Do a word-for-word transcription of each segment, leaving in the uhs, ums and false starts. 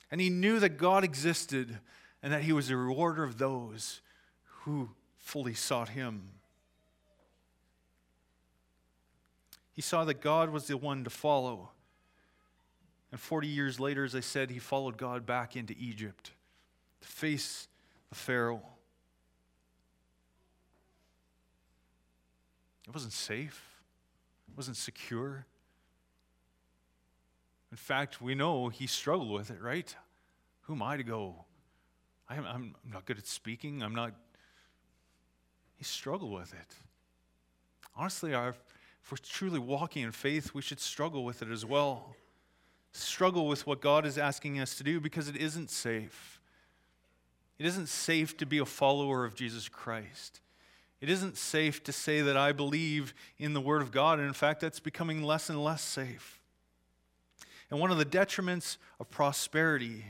And he knew that God existed and that he was a rewarder of those who fully sought him. He saw that God was the one to follow. And forty years later, as I said, he followed God back into Egypt to face the Pharaoh. It wasn't safe. It wasn't secure. In fact, we know he struggled with it, right? Who am I to go? I am, I'm not good at speaking. I'm not. He struggled with it. Honestly, our, if we're truly walking in faith, we should struggle with it as well. Struggle with what God is asking us to do because it isn't safe. It isn't safe to be a follower of Jesus Christ. It isn't safe to say that I believe in the Word of God, and in fact, that's becoming less and less safe. And one of the detriments of prosperity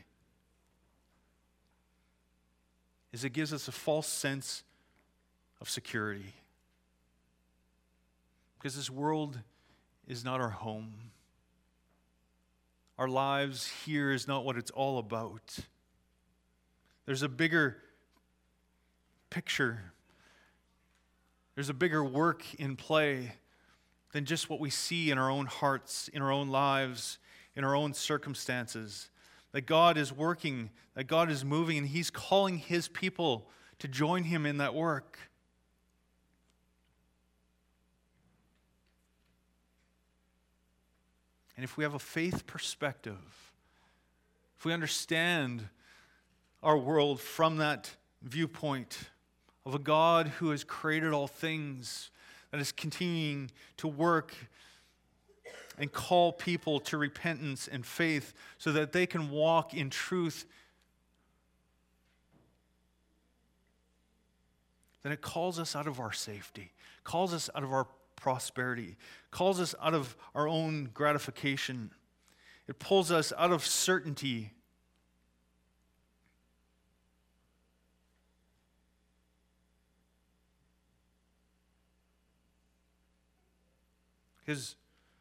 is it gives us a false sense of security. Because this world is not our home. Our lives here is not what it's all about. There's a bigger picture. There's a bigger work in play than just what we see in our own hearts, in our own lives, in our own circumstances. That God is working, that God is moving, and he's calling his people to join him in that work. And if we have a faith perspective, if we understand our world from that viewpoint of a God who has created all things, that is continuing to work and call people to repentance and faith so that they can walk in truth, then it calls us out of our safety, calls us out of our prosperity, calls us out of our own gratification. It pulls us out of certainty. Because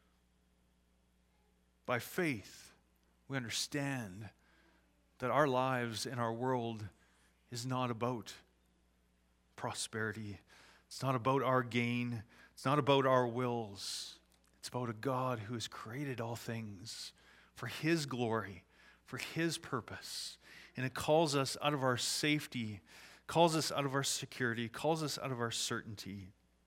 by faith, we understand that our lives and our world is not about prosperity. It's not about our gain. It's not about our wills. It's about a God who has created all things for his glory, for his purpose. And it calls us out of our safety, calls us out of our security, calls us out of our certainty.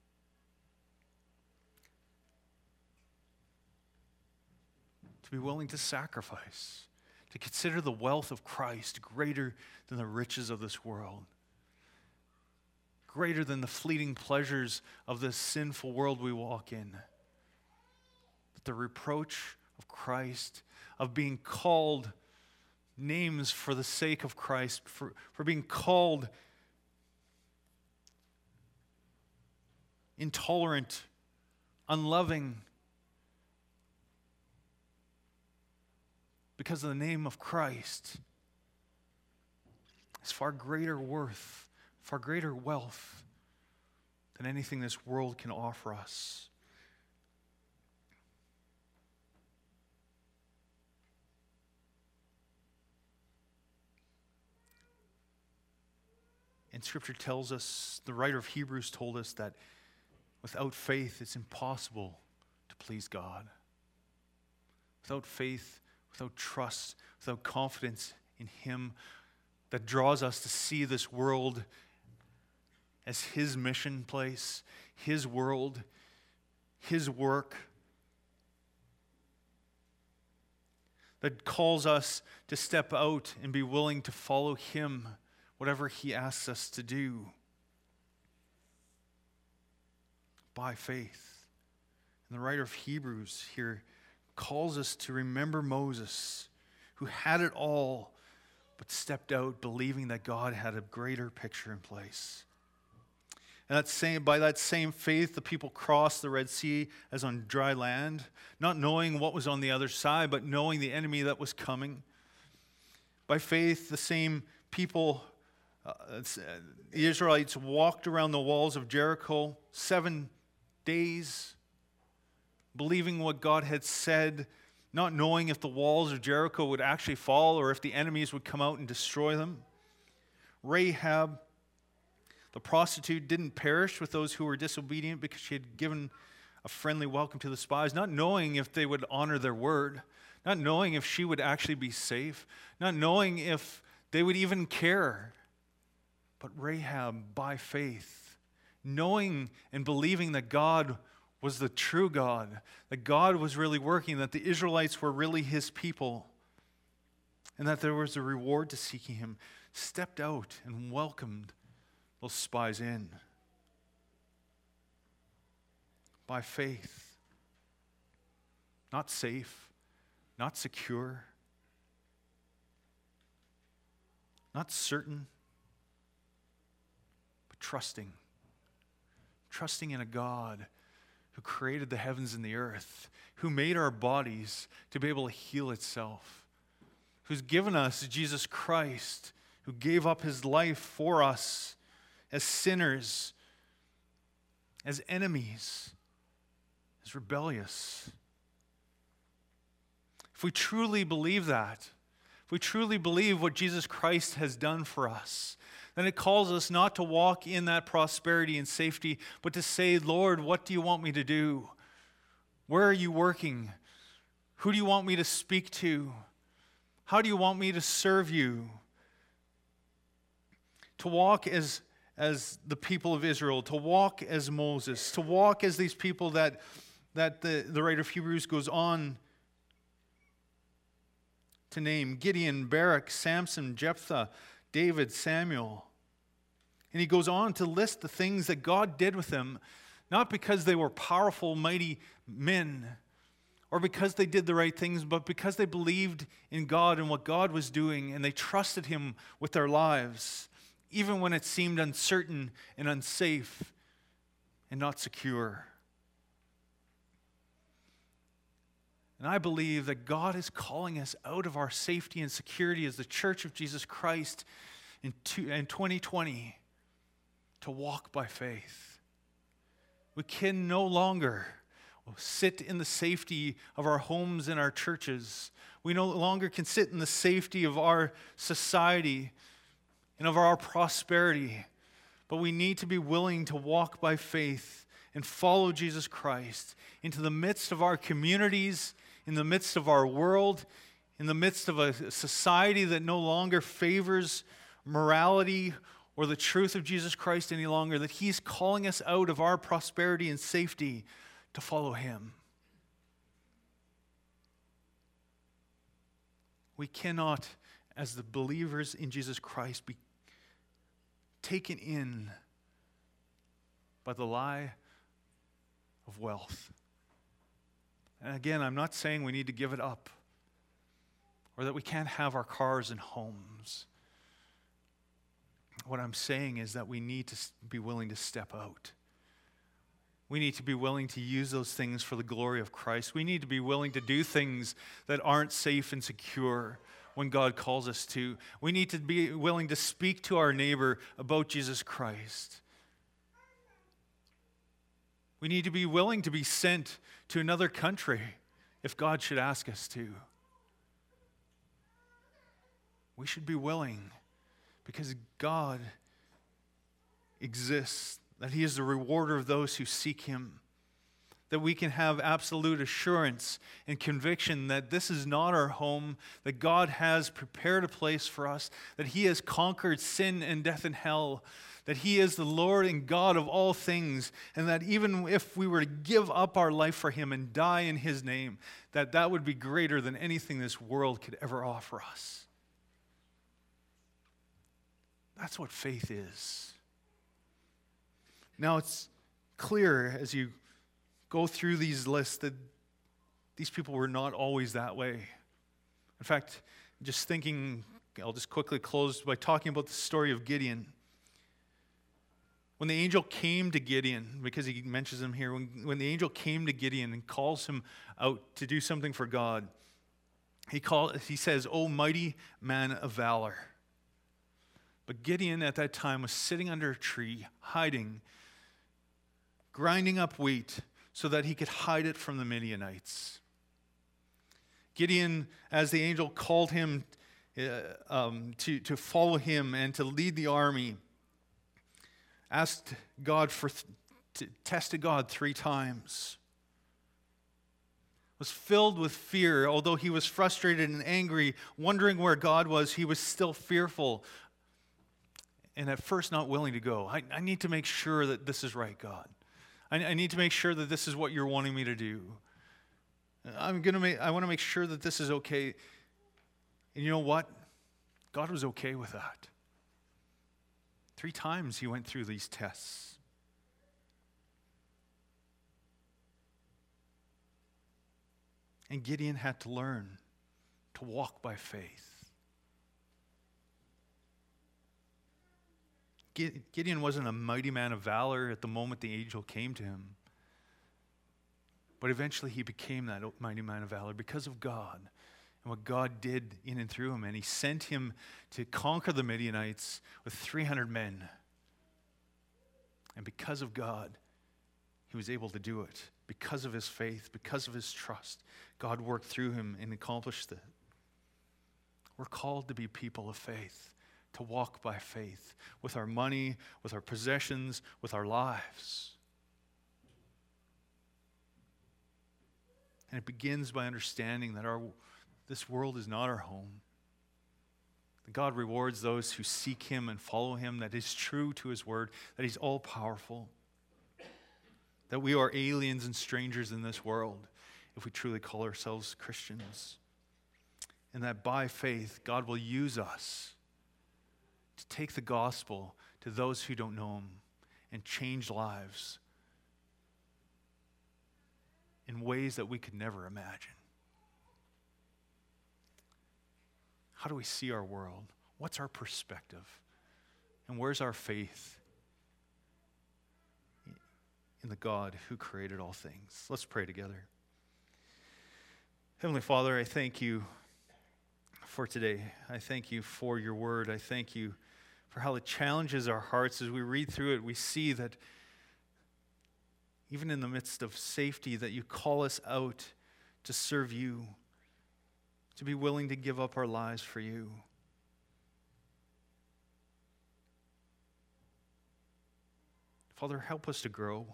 To be willing to sacrifice, to consider the wealth of Christ greater than the riches of this world, greater than the fleeting pleasures of this sinful world we walk in. But the reproach of Christ, of being called names for the sake of Christ, for, for being called intolerant, unloving, because of the name of Christ, is far greater worth, far greater wealth than anything this world can offer us. And Scripture tells us, the writer of Hebrews told us that without faith it's impossible to please God. Without faith, without trust, without confidence in him that draws us to see this world as his mission place, his world, his work, that calls us to step out and be willing to follow him, whatever he asks us to do, by faith. And the writer of Hebrews here calls us to remember Moses, who had it all, but stepped out believing that God had a greater picture in place. And that same, by that same faith, the people crossed the Red Sea as on dry land, not knowing what was on the other side, but knowing the enemy that was coming. By faith, the same people, uh, the Israelites, walked around the walls of Jericho seven days, believing what God had said, not knowing if the walls of Jericho would actually fall or if the enemies would come out and destroy them. Rahab, the prostitute, didn't perish with those who were disobedient because she had given a friendly welcome to the spies, not knowing if they would honor their word, not knowing if she would actually be safe, not knowing if they would even care. But Rahab, by faith, knowing and believing that God was the true God, that God was really working, that the Israelites were really his people, and that there was a reward to seeking him, stepped out and welcomed those spies in. By faith. Not safe, not secure, not certain, but trusting. Trusting in a God who created the heavens and the earth, who made our bodies to be able to heal itself, who's given us Jesus Christ, who gave up his life for us as sinners, as enemies, as rebellious. If we truly believe that, if we truly believe what Jesus Christ has done for us, then it calls us not to walk in that prosperity and safety, but to say, Lord, what do you want me to do? Where are you working? Who do you want me to speak to? How do you want me to serve you? To walk as, as the people of Israel, to walk as Moses, to walk as these people that, that the, the writer of Hebrews goes on to name: Gideon, Barak, Samson, Jephthah, David, Samuel. And he goes on to list the things that God did with them, not because they were powerful, mighty men, or because they did the right things, but because they believed in God and what God was doing, and they trusted him with their lives, even when it seemed uncertain and unsafe and not secure. And I believe that God is calling us out of our safety and security as the Church of Jesus Christ in twenty twenty to walk by faith. We can no longer sit in the safety of our homes and our churches. We no longer can sit in the safety of our society and of our prosperity. But we need to be willing to walk by faith and follow Jesus Christ into the midst of our communities, in the midst of our world, in the midst of a society that no longer favors morality or the truth of Jesus Christ any longer, that he's calling us out of our prosperity and safety to follow him. We cannot, as the believers in Jesus Christ, be taken in by the lie of wealth. And again, I'm not saying we need to give it up or that we can't have our cars and homes. What I'm saying is that we need to be willing to step out. We need to be willing to use those things for the glory of Christ. We need to be willing to do things that aren't safe and secure when God calls us to. We need to be willing to speak to our neighbor about Jesus Christ. We need to be willing to be sent to another country if God should ask us to. We should be willing because God exists, that he is the rewarder of those who seek him, that we can have absolute assurance and conviction that this is not our home, that God has prepared a place for us, that he has conquered sin and death and hell, that he is the Lord and God of all things, and that even if we were to give up our life for him and die in his name, that that would be greater than anything this world could ever offer us. That's what faith is. Now, it's clear as you go through these lists that these people were not always that way. In fact, just thinking, I'll just quickly close by talking about the story of Gideon. When the angel came to Gideon, because he mentions him here, when, when the angel came to Gideon and calls him out to do something for God, he, call, he says, "O mighty man of valor." But Gideon at that time was sitting under a tree, hiding, grinding up wheat so that he could hide it from the Midianites. Gideon, as the angel called him uh, um, to, to follow him and to lead the army, asked God for, th- t- tested God three times. Was filled with fear. Although he was frustrated and angry, wondering where God was, he was still fearful. And at first not willing to go. I, I need to make sure that this is right, God. I, I need to make sure that this is what you're wanting me to do. I'm gonna make, I want to make sure that this is okay. And you know what? God was okay with that. Three times he went through these tests. And Gideon had to learn to walk by faith. Gideon wasn't a mighty man of valor at the moment the angel came to him. But eventually he became that mighty man of valor because of God and what God did in and through him. And he sent him to conquer the Midianites with three hundred men. And because of God, he was able to do it. Because of his faith, because of his trust, God worked through him and accomplished it. We're called to be people of faith, to walk by faith with our money, with our possessions, with our lives. And it begins by understanding that our this world is not our home. That God rewards those who seek him and follow him, that is true to his word, that he's all-powerful. That we are aliens and strangers in this world if we truly call ourselves Christians. And that by faith, God will use us to take the gospel to those who don't know him and change lives in ways that we could never imagine. How do we see our world? What's our perspective? And where's our faith in the God who created all things? Let's pray together. Heavenly Father, I thank you for today. I thank you for your word. I thank you for how it challenges our hearts. As we read through it, we see that even in the midst of safety, that you call us out to serve you, to be willing to give up our lives for you. Father, help us to grow.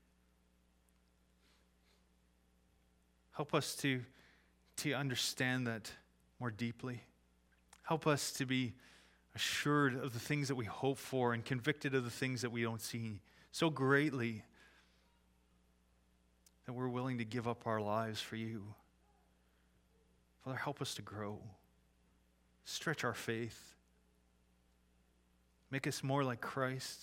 Help us to, to understand that more deeply. Help us to be assured of the things that we hope for and convicted of the things that we don't see so greatly that we're willing to give up our lives for you. Father, help us to grow. Stretch our faith. Make us more like Christ.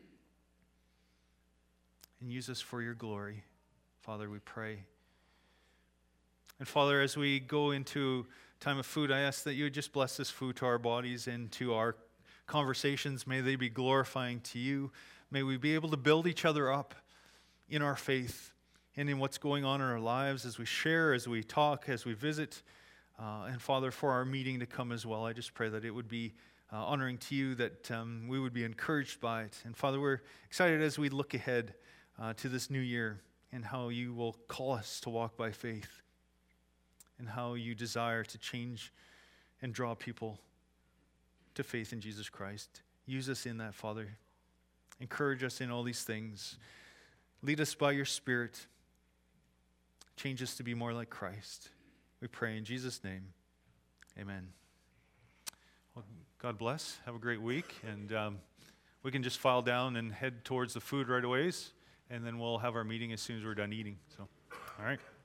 And use us for your glory. Father, we pray. And Father, as we go into time of food, I ask that you would just bless this food to our bodies and to our conversations. May they be glorifying to you. May we be able to build each other up in our faith and in what's going on in our lives as we share, as we talk, as we visit. Uh, and Father, for our meeting to come as well, I just pray that it would be uh, honoring to you, that um, we would be encouraged by it. And Father, we're excited as we look ahead uh, to this new year and how you will call us to walk by faith and how you desire to change and draw people to faith in Jesus Christ. Use us in that, Father. Encourage us in all these things. Lead us by your Spirit. Change us to be more like Christ. We pray in Jesus' name. Amen. Well, God bless. Have a great week. And um, we can just file down and head towards the food right away. And then we'll have our meeting as soon as we're done eating. So, all right.